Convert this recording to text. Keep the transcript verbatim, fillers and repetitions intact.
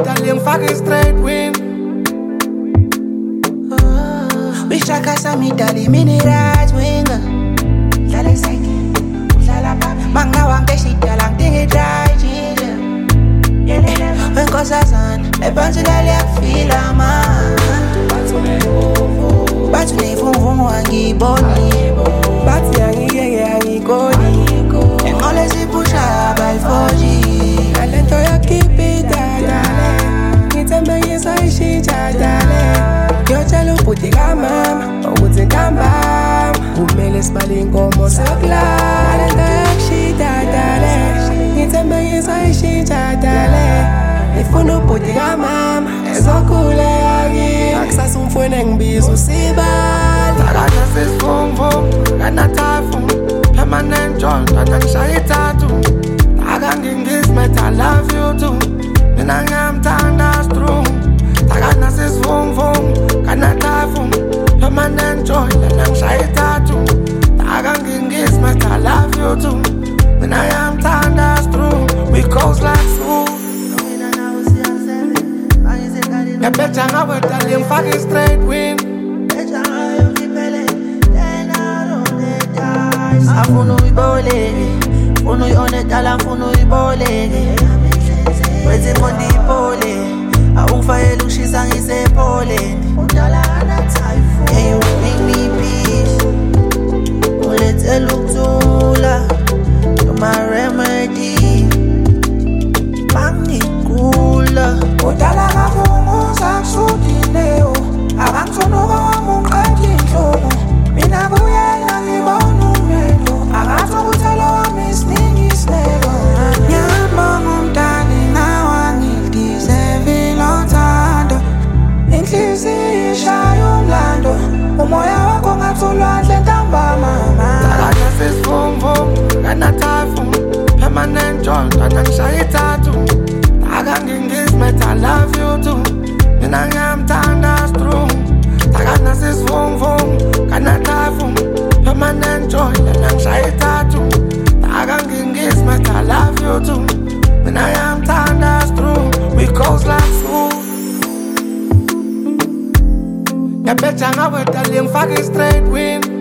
ngawedala ngifake straight win. Bishaka samidali mini right winger. Dlala side, dlala baba. Mangawa ngeshidala ngidinga dry ginger. Wenkosazana, ephansi liyakufila man. Bathi unevumvumu angiyiboni. Bathi angiyeke angikoni. Enqola esiphushayo abayi-four G. Ngalento yakhipita dale, ngithembe ngizoyishintsha dale. Ngiyotshela ubhuti kamama ukuthi ntambama kumele sibale inkomo sokulala. Ngalento yakushita dale, ngithembe ngizoyishintsha dale. Ngifuna ubhuti kamama ezokhuleka kimi. Akusasa umfowenu engibiza usibala. Takana sesivunguvungu kanathafu permanent joint anangishaya ithathu. Akangingizmet I love you too. Mina ngiyamthanda strong. Takana sesivunguvungu kanathafu permanent joint anangishaya ithathu. Akangingizmet I love you too. Mina ngiyamthanda strong. We goes like so. Ngiyabetha ngawedala ngifake straight win. Afuna uyiboleke, funa uyi-onedala, funa uyiboleke. Wethi inqondo ipole, awungifayele ushisa ngisepholeni. Yeah, you bring me peace, ungilethela ukuthula. You're my remedy, mangigula. Udala kafunguza kusudileo, akangithunuka wami ungiqeda inhlungu. Mina kuyena ngibona umendo, akathokuthela wami isiningi isinelo. Ngiyabonga umntani nawe ngilideserve uthando. Inhliziyo ishaya umlando, umoya wakho ngathi ulwandle ntambama. Takana sesivunguvungu kanathafu permanent joint anangishaya ithathu. Akangingizmet I love you too. Mina ngiyamthanda strong. Takana sesivunguvungu kanathafu permanent joint anangishaya ithathu. Akangingizmet I love you too. Mina ngiyamthanda strong. We goes like so. Ngiyabetha ngawedala ngifake straight win.